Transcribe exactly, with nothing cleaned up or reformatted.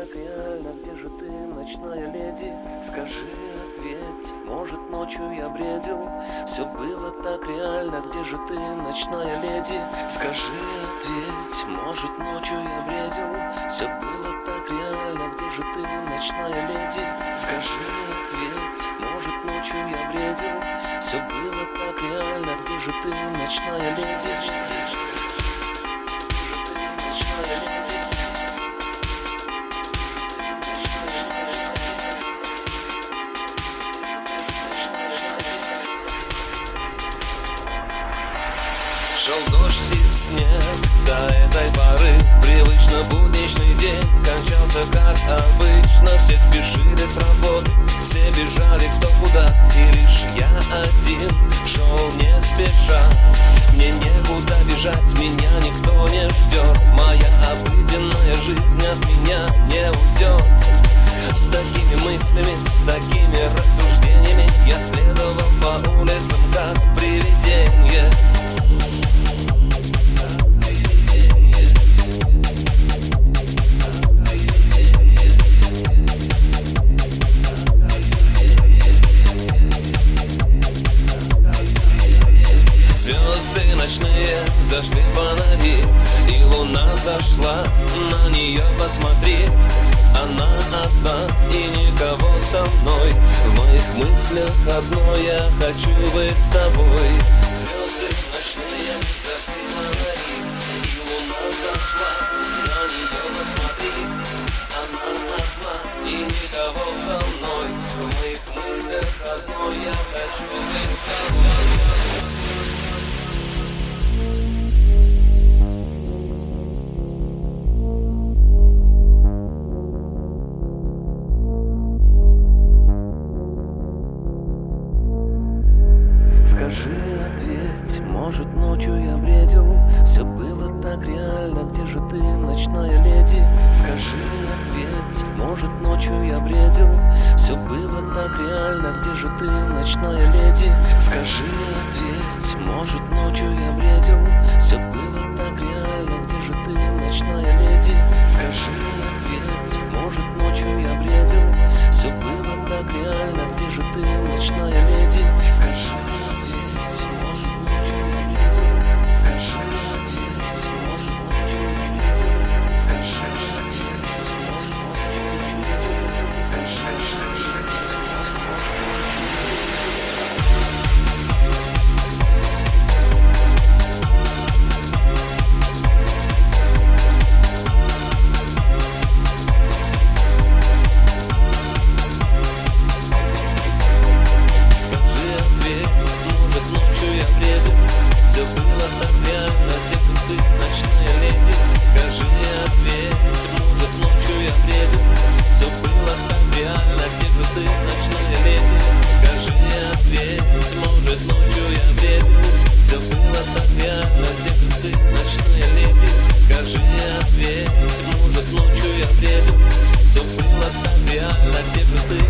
так реально, где же ты, ночная леди? Скажи, ответь, может ночью я бредил? Все было так реально, где же ты, ночная леди? Скажи, ответь, может ночью я бредил? Все было так реально, где же ты, ночная леди? Скажи, ответь, может ночью я бредил? Все было так реально, где же ты, ночная леди? Шел дождь и снег до этой поры. Привычно будничный день кончался как обычно. Все спешили с работы, все бежали кто куда, и лишь я один шел не спеша. Мне некуда бежать, меня никто не ждет. Моя обыденная жизнь от меня не уйдет. С такими мыслями, с такими рассуждениями я следовал по улицам как привидение. Звезды ночные зажгли фонари, и луна зашла, на нее посмотри. Она одна и никого со мной. В моих мыслях одно, я хочу быть с тобой. Звезды ночные зажгли фонари, и луна зашла, на нее посмотри. Она одна и никого со мной. В моих мыслях одно, я хочу быть с тобой. Скажи, ответь, может ночью я бредил? Все было так реально, где же ты, ночная леди? Скажи, ответь, может ночью я бредил? Все было так реально, где же ты, ночная леди? Скажи, ответь, может ночью я бредил? Все было так реально, где же ты, ночная леди? Скажи, ответь, может ночью я бредил? Все было так реально, где же ты, ночная леди? Скажи. Все было так реально, где бы ты, ночная леди? Скажи, ответь, может ночью я бредил? Все было так реально, где бы ты, ночная леди? Скажи, ответь, может ночью я бредил? Все было так реально, где бы ты, ночная леди? Скажи, ответь, может ночью я бредил? Все было так реально, где бы ты?